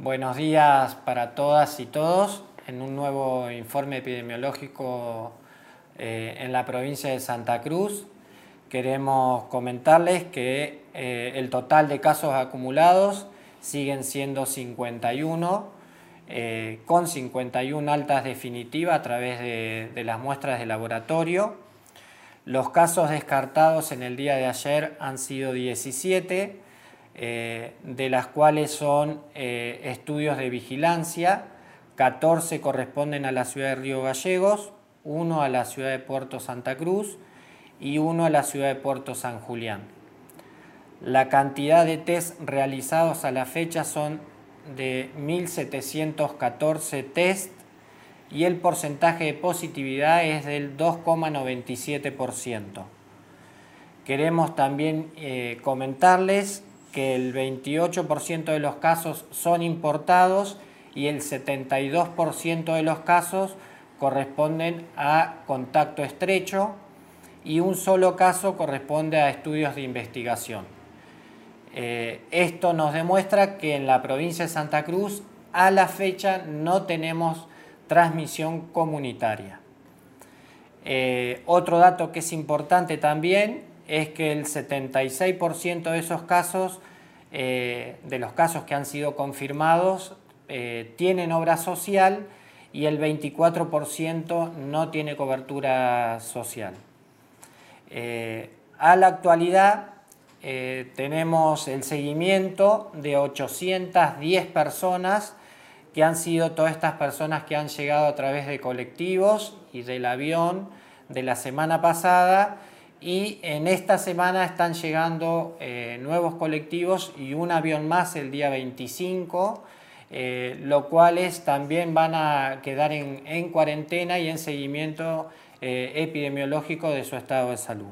Buenos días para todas y todos en un nuevo informe epidemiológico en la provincia de Santa Cruz. Queremos comentarles que el total de casos acumulados siguen siendo 51, con 51 altas definitivas a través de las muestras de laboratorio. Los casos descartados en el día de ayer han sido 17, de las cuales son estudios de vigilancia. 14 corresponden a la ciudad de Río Gallegos, 1 a la ciudad de Puerto Santa Cruz y 1 a la ciudad de Puerto San Julián. La cantidad de test realizados a la fecha son de 1.714 test y el porcentaje de positividad es del 2,97%. Queremos también comentarles que el 28% de los casos son importados y el 72% de los casos corresponden a contacto estrecho y un solo caso corresponde a estudios de investigación. Esto nos demuestra que en la provincia de Santa Cruz a la fecha no tenemos transmisión comunitaria. Otro dato que es importante también es que el 76% de esos casos, de los casos que han sido confirmados, tienen obra social y el 24% no tiene cobertura social. A la actualidad tenemos el seguimiento de 810 personas que han sido todas estas personas que han llegado a través de colectivos y del avión de la semana pasada, y en esta semana están llegando nuevos colectivos y un avión más el día 25, los cuales también van a quedar en cuarentena y en seguimiento epidemiológico de su estado de salud.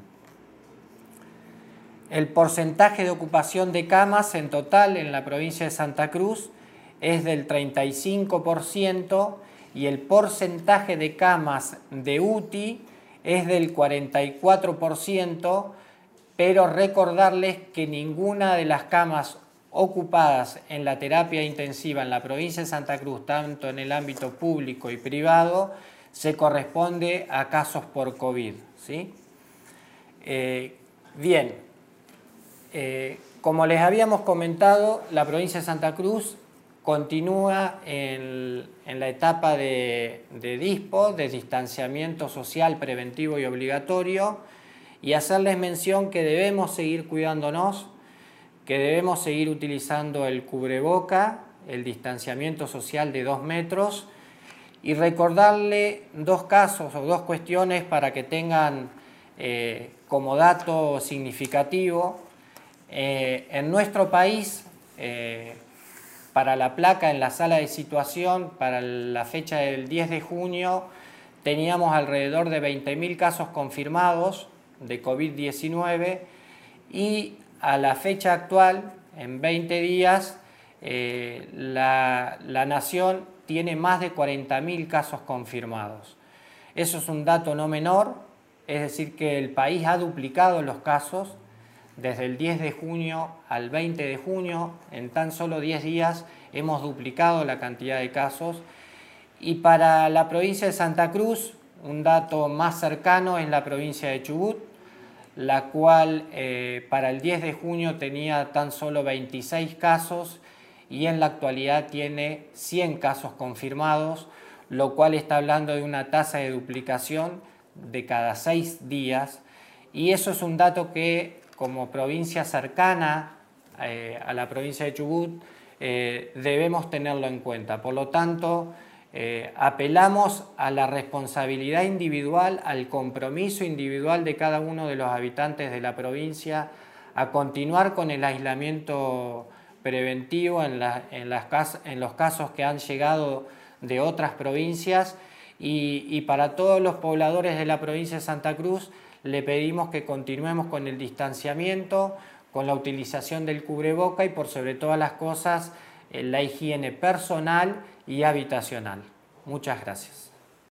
El porcentaje de ocupación de camas en total en la provincia de Santa Cruz es del 35% y el porcentaje de camas de UTI es del 44%, pero recordarles que ninguna de las camas ocupadas en la terapia intensiva en la provincia de Santa Cruz, tanto en el ámbito público y privado, se corresponde a casos por COVID, ¿sí? Como les habíamos comentado, la provincia de Santa Cruz continúa en la etapa de DISPO, de distanciamiento social preventivo y obligatorio, y hacerles mención que debemos seguir cuidándonos, que debemos seguir utilizando el cubreboca, el distanciamiento social de 2 metros, y recordarle dos casos o dos cuestiones para que tengan como dato significativo. En nuestro país, para la placa en la sala de situación, para la fecha del 10 de junio, teníamos alrededor de 20.000 casos confirmados de COVID-19 y a la fecha actual, en 20 días, la nación tiene más de 40.000 casos confirmados. Eso es un dato no menor, es decir que el país ha duplicado los casos. Desde el 10 de junio al 20 de junio, en tan solo 10 días, hemos duplicado la cantidad de casos. Y para la provincia de Santa Cruz, un dato más cercano es la provincia de Chubut, la cual para el 10 de junio tenía tan solo 26 casos y en la actualidad tiene 100 casos confirmados, lo cual está hablando de una tasa de duplicación de cada 6 días. Y eso es un dato que, como provincia cercana a la provincia de Chubut, debemos tenerlo en cuenta. Por lo tanto, apelamos a la responsabilidad individual, al compromiso individual de cada uno de los habitantes de la provincia, a continuar con el aislamiento preventivo en los casos que han llegado de otras provincias, y para todos los pobladores de la provincia de Santa Cruz, le pedimos que continuemos con el distanciamiento, con la utilización del cubreboca y por sobre todas las cosas la higiene personal y habitacional. Muchas gracias.